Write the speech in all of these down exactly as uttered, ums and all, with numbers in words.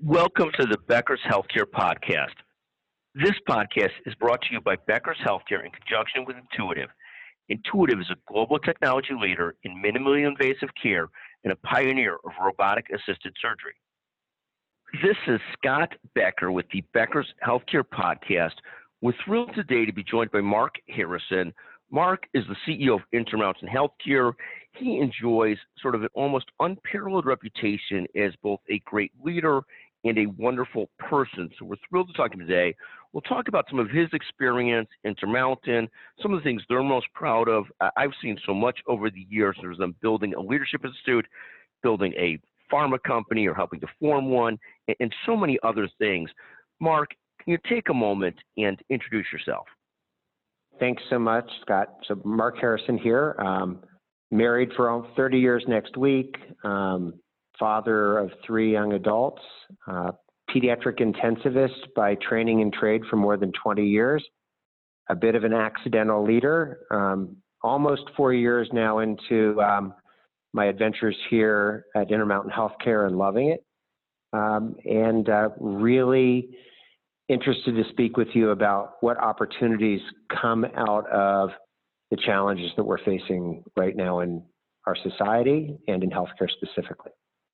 Welcome to the Becker's Healthcare Podcast. This podcast is brought to you by Becker's Healthcare in conjunction with Intuitive. Intuitive is a global technology leader in minimally invasive care and a pioneer of robotic-assisted surgery. This is Scott Becker with the Becker's Healthcare Podcast. We're thrilled today to be joined by Mark Harrison. Mark is the C E O of Intermountain Healthcare. He enjoys sort of an almost unparalleled reputation as both a great leader and a wonderful person. So we're thrilled to talk to him today. We'll talk about some of his experience, Intermountain, some of the things they're most proud of. I've seen so much over the years. There's them building a leadership institute, building a pharma company or helping to form one, and so many other things. Mark, can you take a moment and introduce yourself? Thanks so much, Scott. So Mark Harrison here, um, married for almost thirty years next week, um, father of three young adults, uh, pediatric intensivist by training and trade for more than twenty years, a bit of an accidental leader, um, almost four years now into um, my adventures here at Intermountain Healthcare and loving it, um, and uh, really interested to speak with you about what opportunities come out of the challenges that we're facing right now in our society and in healthcare specifically.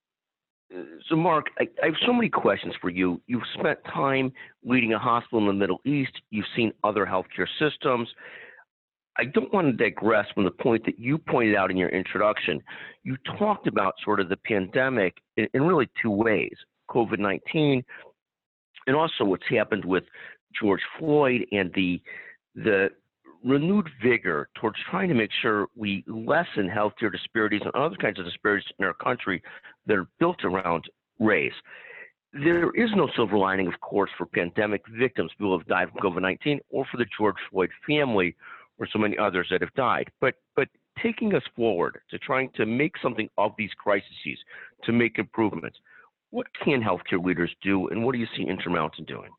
So, Mark, I, I have so many questions for you. You've spent time leading a hospital in the Middle East. You've seen other healthcare systems. I don't want to digress from the point that you pointed out in your introduction. You talked about sort of the pandemic in, in really two ways, COVID nineteen, and also what's happened with George Floyd and the the renewed vigor towards trying to make sure we lessen healthcare disparities and other kinds of disparities in our country that are built around race. There is no silver lining, of course, for pandemic victims, people who have died from COVID nineteen, or for the George Floyd family, or so many others that have died. But but taking us forward to trying to make something of these crises, to make improvements, what can healthcare leaders do, and what do you see Intermountain doing?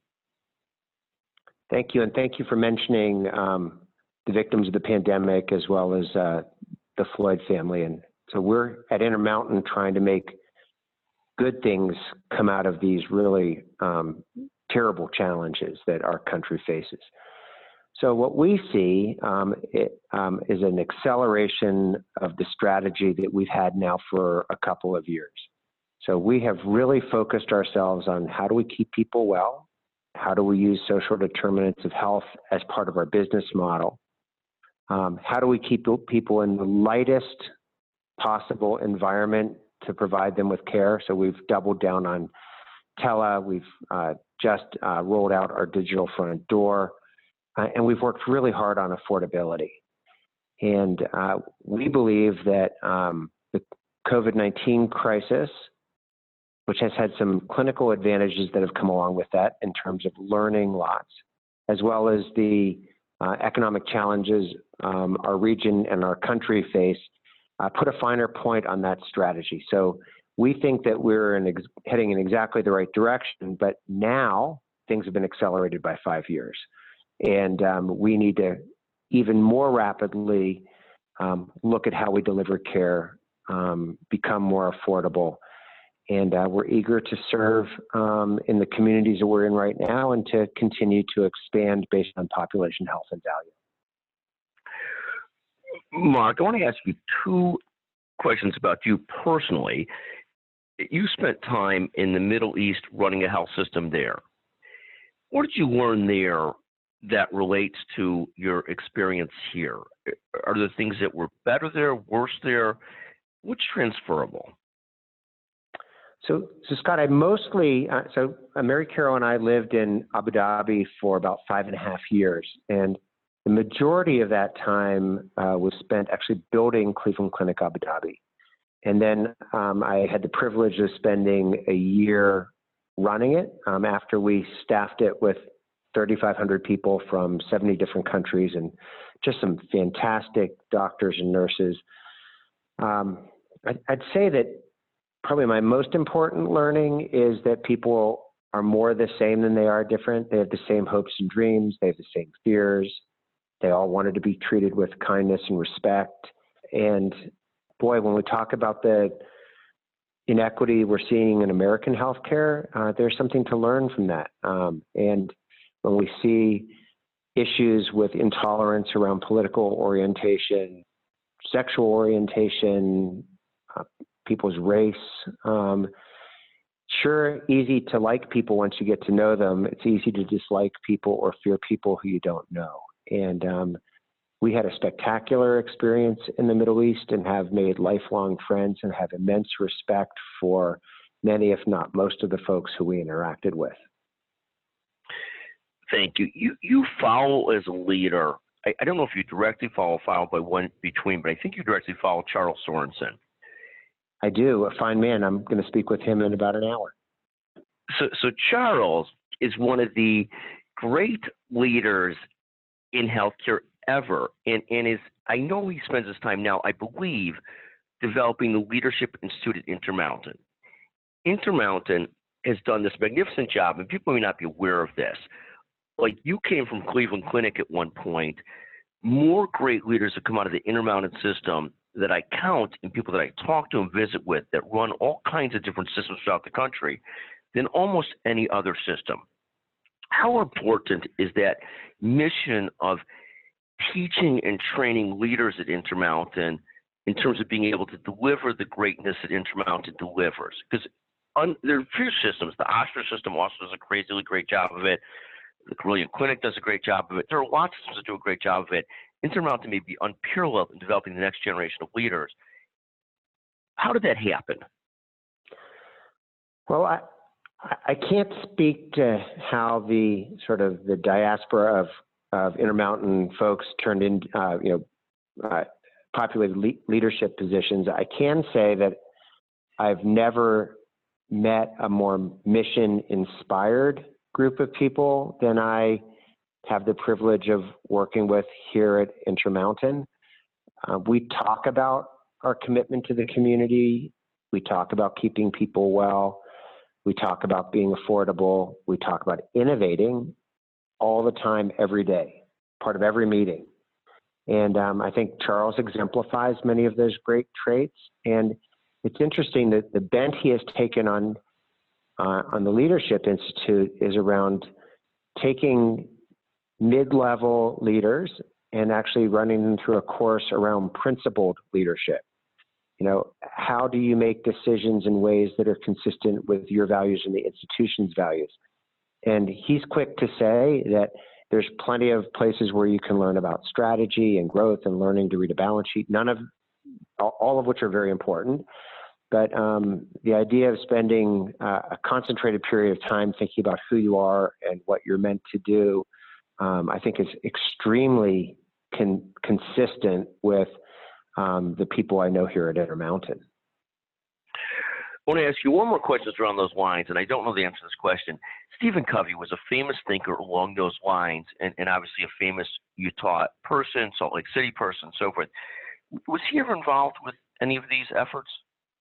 Thank you, and thank you for mentioning um, the victims of the pandemic as well as uh, the Floyd family. And so we're at Intermountain trying to make good things come out of these really um, terrible challenges that our country faces. So what we see um, it, um, is an acceleration of the strategy that we've had now for a couple of years. So we have really focused ourselves on how do we keep people well? How do we use social determinants of health as part of our business model? Um, how do we keep people in the lightest possible environment to provide them with care? So we've doubled down on tele. We've uh, just uh, rolled out our digital front door, uh, and we've worked really hard on affordability. And uh, we believe that um, the COVID nineteen crisis, which has had some clinical advantages that have come along with that in terms of learning lots, as well as the uh, economic challenges um, our region and our country face, uh, put a finer point on that strategy. So we think that we're in ex- heading in exactly the right direction, but now things have been accelerated by five years. And um, we need to even more rapidly um, look at how we deliver care, um, become more affordable. And uh, we're eager to serve um, in the communities that we're in right now and to continue to expand based on population health and value. Mark, I want to ask you two questions about you personally. You spent time in the Middle East running a health system there. What did you learn there that relates to your experience here? Are there things that were better there, worse there? What's transferable? So, so Scott, I mostly, uh, so uh, Mary Carol and I lived in Abu Dhabi for about five and a half years. And the majority of that time uh, was spent actually building Cleveland Clinic Abu Dhabi. And then um, I had the privilege of spending a year running it um, after we staffed it with thirty-five hundred people from seventy different countries and just some fantastic doctors and nurses. Um, I'd, I'd say that probably my most important learning is that people are more the same than they are different. They have the same hopes and dreams. They have the same fears. They all wanted to be treated with kindness and respect. And boy, when we talk about the inequity we're seeing in American healthcare, uh, there's something to learn from that. Um, and when we see issues with intolerance around political orientation, sexual orientation, uh, people's race, um, sure, easy to like people once you get to know them. It's easy to dislike people or fear people who you don't know. And um, we had a spectacular experience in the Middle East and have made lifelong friends and have immense respect for many, if not most, of the folks who we interacted with. Thank you. You you follow as a leader. I, I don't know if you directly follow, follow by one between, but I think you directly follow Charles Sorensen. I do, a fine man. I'm going to speak with him in about an hour. So, so Charles is one of the great leaders in healthcare ever, and, and is I know he spends his time now, I believe, developing the Leadership Institute at Intermountain. Intermountain has done this magnificent job, and people may not be aware of this. Like, you came from Cleveland Clinic at one point. More great leaders have come out of the Intermountain system that I count and people that I talk to and visit with that run all kinds of different systems throughout the country than almost any other system. How important is that mission of teaching and training leaders at Intermountain in terms of being able to deliver the greatness that Intermountain delivers? Because there are a few systems. The Oscar system also does a crazily great job of it. The Cleveland Clinic does a great job of it. There are lots of systems that do a great job of it. Intermountain may be unparalleled in developing the next generation of leaders. How did that happen? Well, I, I can't speak to how the sort of the diaspora of, of Intermountain folks turned in, uh, you know, uh, populated le leadership positions. I can say that I've never met a more mission-inspired group of people than I have the privilege of working with here at Intermountain. Uh, we talk about our commitment to the community. We talk about keeping people well. We talk about being affordable. We talk about innovating all the time, every day, part of every meeting. And um, I think Charles exemplifies many of those great traits. And it's interesting that the bent he has taken on, uh, on the Leadership Institute is around taking mid-level leaders and actually running them through a course around principled leadership. You know, how do you make decisions in ways that are consistent with your values and the institution's values? And he's quick to say that there's plenty of places where you can learn about strategy and growth and learning to read a balance sheet, none of, all of which are very important. But um, the idea of spending uh, a concentrated period of time thinking about who you are and what you're meant to do, um, I think is extremely con consistent with um, the people I know here at Intermountain. I want to ask you one more question around those lines, and I don't know the answer to this question. Stephen Covey was a famous thinker along those lines, and, and obviously a famous Utah person, Salt Lake City person, and so forth. Was he ever involved with any of these efforts?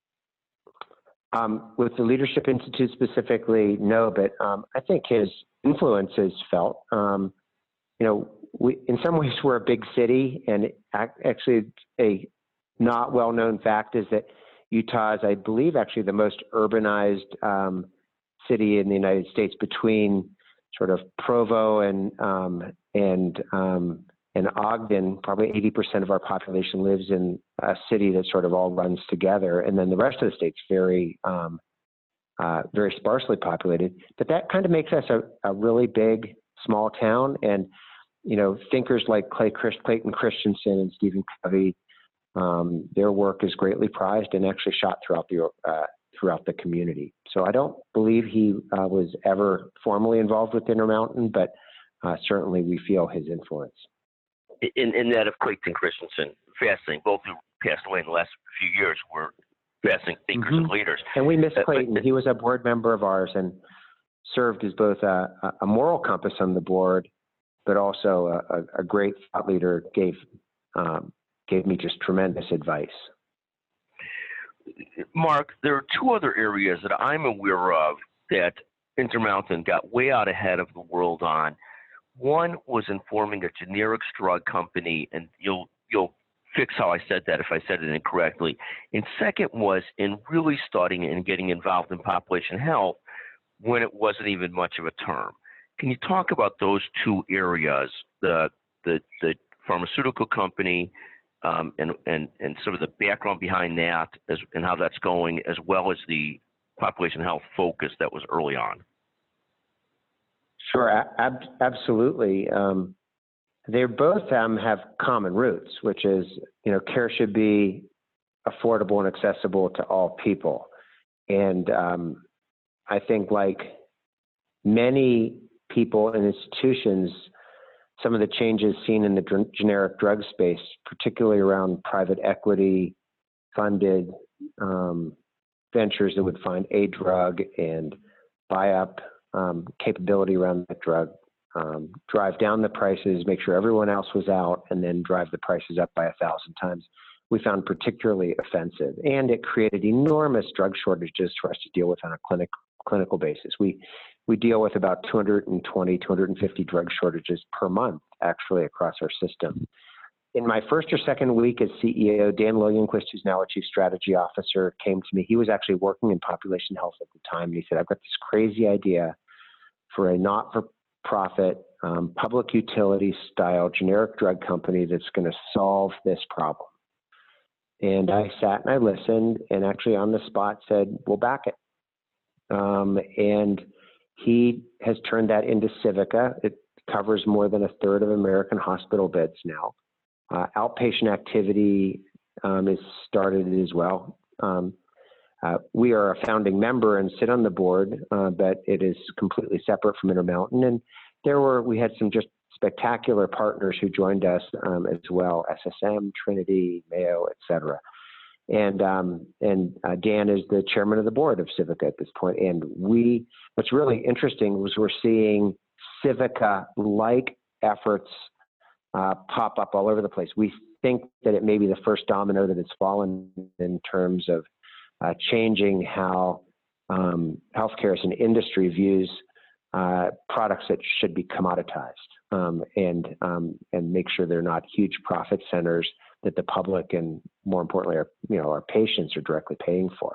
Um, with the Leadership Institute specifically, no, but um, I think his influence is felt. Um, you know, we, in some ways we're a big city, and actually a not well-known fact is that Utah is, I believe, actually the most urbanized um, city in the United States, between sort of Provo and um, and um, and Ogden. Probably eighty percent of our population lives in a city that sort of all runs together, and then the rest of the state's very um, uh, very sparsely populated. But that kind of makes us a, a really big small town, and you know, thinkers like Clay Christ, Clayton Christensen and Stephen Covey, um, their work is greatly prized and actually shot throughout the uh, throughout the community. So I don't believe he uh, was ever formally involved with Intermountain, but uh, certainly we feel his influence. In, in that of Clayton Christensen, fascinating. Both who passed away in the last few years were fascinating thinkers mm-hmm. and leaders. And we miss Clayton. Uh, but, he was a board member of ours and served as both a, a moral compass on the board, but also a, a great thought leader. Gave um, gave me just tremendous advice. Mark, there are two other areas that I'm aware of that Intermountain got way out ahead of the world on. One was in forming a generics drug company, and you'll you'll fix how I said that if I said it incorrectly. And second was in really studying and getting involved in population health when it wasn't even much of a term. Can you talk about those two areas, the the, the pharmaceutical company um, and, and, and sort of the background behind that as, and how that's going, as well as the population health focus that was early on? Sure, ab- absolutely. Um, they both um, have common roots, which is, you know, care should be affordable and accessible to all people. And um, I think like many people and institutions, some of the changes seen in the dr- generic drug space, particularly around private equity funded um, ventures that would find a drug and buy up um, capability around that drug, um, drive down the prices, make sure everyone else was out, and then drive the prices up by a thousand times, we found particularly offensive. And it created enormous drug shortages for us to deal with on a clinic, clinical basis. We we deal with about two hundred twenty, two hundred fifty drug shortages per month, actually, across our system. In my first or second week as C E O, Dan Lillienquist, who's now our Chief Strategy Officer, came to me. He was actually working in population health at the time, and he said, I've got this crazy idea for a not-for-profit, um, public utility-style generic drug company that's going to solve this problem. And I sat and I listened, and actually on the spot said, we'll back it. Um, and he has turned that into Civica. It covers more than a third of American hospital beds now. Uh, outpatient activity um, is started as well. Um, uh, we are a founding member and sit on the board, uh, but it is completely separate from Intermountain. And there were, we had some just spectacular partners who joined us um, as well, S S M, Trinity, Mayo, et cetera. And, um, and uh, Dan is the chairman of the board of Civica at this point. And we, what's really interesting was we're seeing Civica-like efforts uh, pop up all over the place. We think that it may be the first domino that has fallen in terms of uh, changing how um, healthcare as an industry views uh, products that should be commoditized um, and, um, and make sure they're not huge profit centers that the public and, more importantly, our, you know, our patients are directly paying for.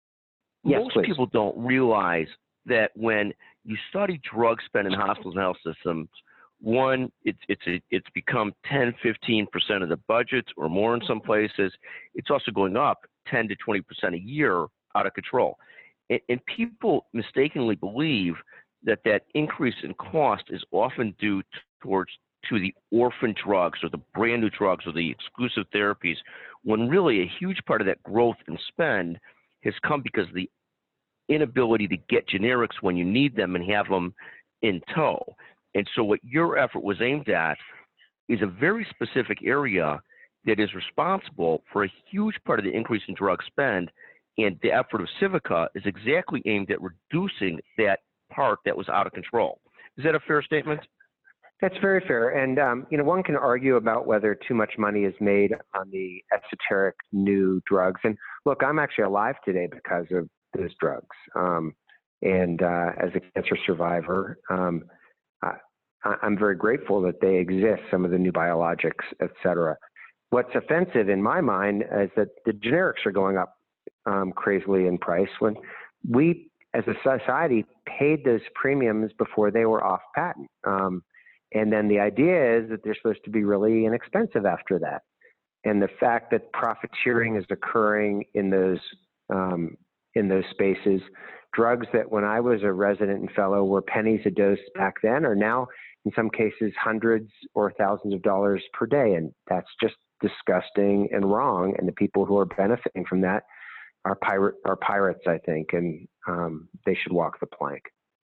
Yes, Most please. people don't realize that when you study drug spend in hospitals and health systems, one, it's it's a, it's become ten, fifteen percent of the budgets or more in some places. It's also going up ten to twenty percent a year, out of control. And, and people mistakenly believe that that increase in cost is often due towards to the orphan drugs or the brand new drugs or the exclusive therapies, when really a huge part of that growth and spend has come because of the inability to get generics when you need them and have them in tow. And so what your effort was aimed at is a very specific area that is responsible for a huge part of the increase in drug spend. And the effort of Civica is exactly aimed at reducing that part that was out of control. Is that a fair statement? That's very fair. And, um, you know, one can argue about whether too much money is made on the esoteric new drugs. And look, I'm actually alive today because of those drugs. Um, and uh, as a cancer survivor, um, I, I'm very grateful that they exist, some of the new biologics, et cetera. What's offensive in my mind is that the generics are going up um, crazily in price when we, as a society, paid those premiums before they were off patent. Um, And then the idea is that they're supposed to be really inexpensive after that. And the fact that profiteering is occurring in those um, in those spaces, drugs that when I was a resident and fellow were pennies a dose back then are now in some cases hundreds or thousands of dollars per day. And that's just disgusting and wrong. And the people who are benefiting from that are pirate are pirates, I think, and um, they should walk the plank.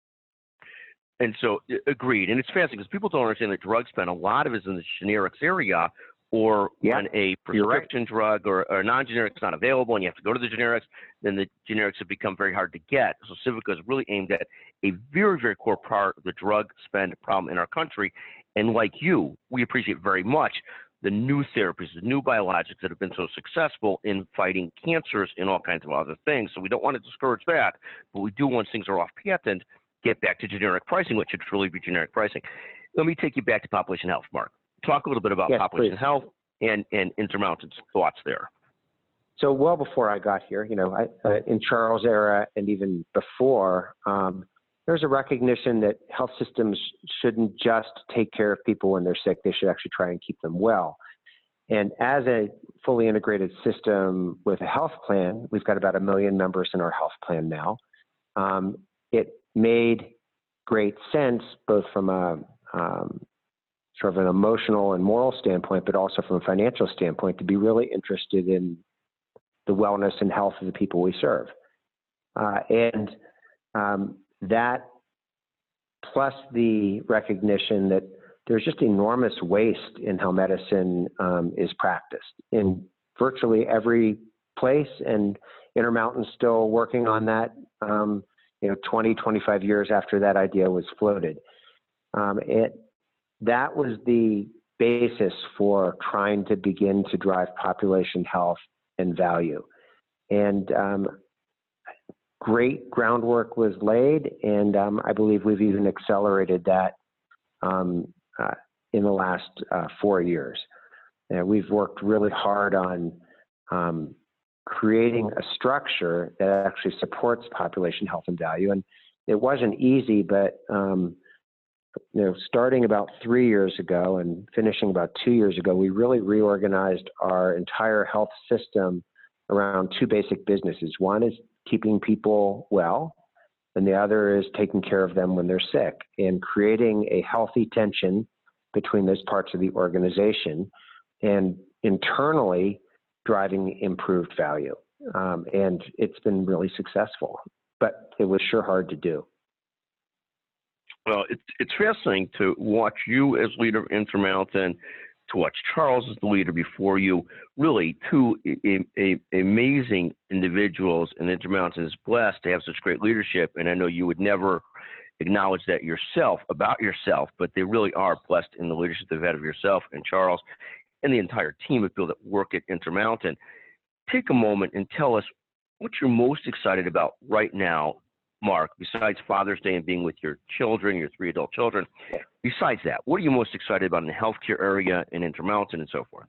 And so, agreed. And it's fascinating because people don't understand that drug spend, a lot of it is in the generics area, or Yeah, when a prescription right. drug or, or non-generic is not available and you have to go to the generics, then the generics have become very hard to get. So Civica is really aimed at a very, very core part of the drug spend problem in our country. And like you, we appreciate very much the new therapies, the new biologics that have been so successful in fighting cancers and all kinds of other things. So we don't want to discourage that, but we do, once things are off patent, get back to generic pricing, which should truly be generic pricing. Let me take you back to population health, Mark. Talk a little bit about yes, population please. health, and, and Intermountain's thoughts there? So well before I got here, you know, I, uh, in Charles' era and even before, um, there's a recognition that health systems shouldn't just take care of people when they're sick. They should actually try and keep them well. And as a fully integrated system with a health plan, we've got about a million members in our health plan now. Um, it made great sense, both from a um, sort of an emotional and moral standpoint, but also from a financial standpoint, to be really interested in the wellness and health of the people we serve. Uh, and um, that, plus the recognition that there's just enormous waste in how medicine um, is practiced in virtually every place, and Intermountain's still working on that, um, you know, twenty, twenty-five years after that idea was floated. Um, it, that was the basis for trying to begin to drive population health and value. And um, great groundwork was laid, and um, I believe we've even accelerated that um, uh, in the last uh, four years. And we've worked really hard on um, creating a structure that actually supports population health and value. And it wasn't easy, but um, you know, starting about three years ago and finishing about two years ago, we really reorganized our entire health system around two basic businesses. One is keeping people well, and the other is taking care of them when they're sick, and creating a healthy tension between those parts of the organization, and internally driving improved value. Um, and it's been really successful, but it was sure hard to do. Well, it's it's fascinating to watch you as leader of Intermountain, to watch Charles as the leader before you. Really, two a, a, amazing individuals, and Intermountain is blessed to have such great leadership. And I know you would never acknowledge that yourself, about yourself, but they really are blessed in the leadership they've had of yourself and Charles and the entire team of people that work at Intermountain. Take a moment and tell us what you're most excited about right now, Mark, besides Father's Day and being with your children, your three adult children. Besides that, what are you most excited about in the healthcare area in Intermountain and so forth?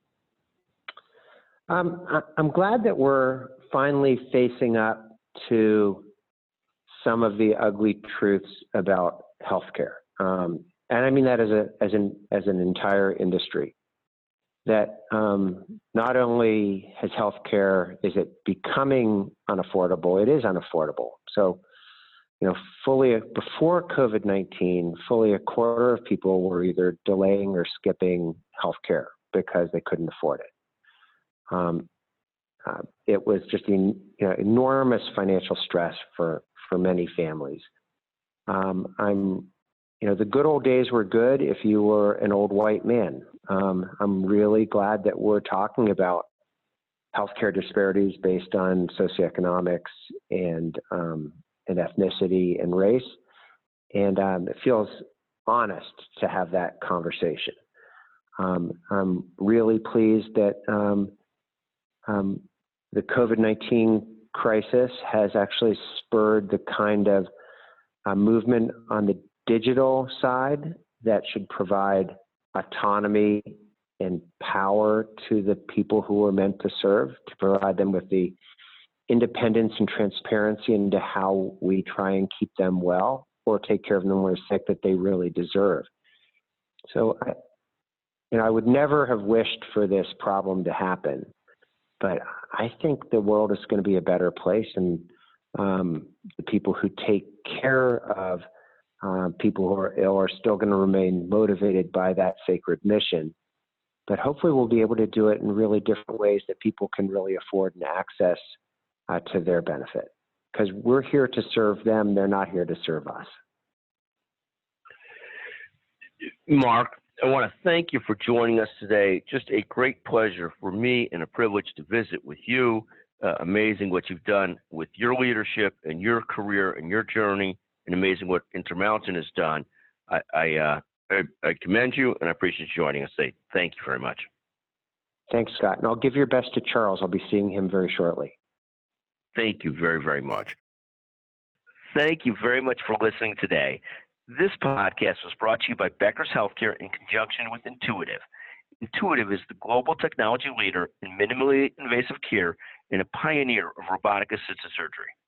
Um, I'm glad that we're finally facing up to some of the ugly truths about healthcare. Um, and I mean that as, a, as, an, as an entire industry. That um, not only has healthcare, is it becoming unaffordable, it is unaffordable. So, you know, fully before COVID nineteen, fully a quarter of people were either delaying or skipping healthcare because they couldn't afford it. Um, uh, it was just an you know, enormous financial stress for, for many families. Um, I'm, you know, the good old days were good if you were an old white man. Um, I'm really glad that we're talking about healthcare disparities based on socioeconomics and um, and ethnicity and race, and um, it feels honest to have that conversation. Um, I'm really pleased that um, um, the COVID nineteen crisis has actually spurred the kind of uh, movement on the digital side that should provide autonomy and power to the people who are meant to serve, to provide them with the independence and transparency into how we try and keep them well or take care of them when they're sick that they really deserve. So, I, you know, I would never have wished for this problem to happen, but I think the world is going to be a better place, and um, the people who take care of Uh, people who are ill are still going to remain motivated by that sacred mission. But hopefully we'll be able to do it in really different ways that people can really afford and access uh, to their benefit. Because we're here to serve them, they're not here to serve us. Mark, I want to thank you for joining us today. Just a great pleasure for me and a privilege to visit with you. Uh, amazing what you've done with your leadership and your career and your journey. And amazing what Intermountain has done. I, I, uh, I, I commend you, and I appreciate you joining us today. Thank you very much. Thanks, Scott. And I'll give your best to Charles. I'll be seeing him very shortly. Thank you very, very much. Thank you very much for listening today. This podcast was brought to you by Becker's Healthcare in conjunction with Intuitive. Intuitive is the global technology leader in minimally invasive care and a pioneer of robotic assisted surgery.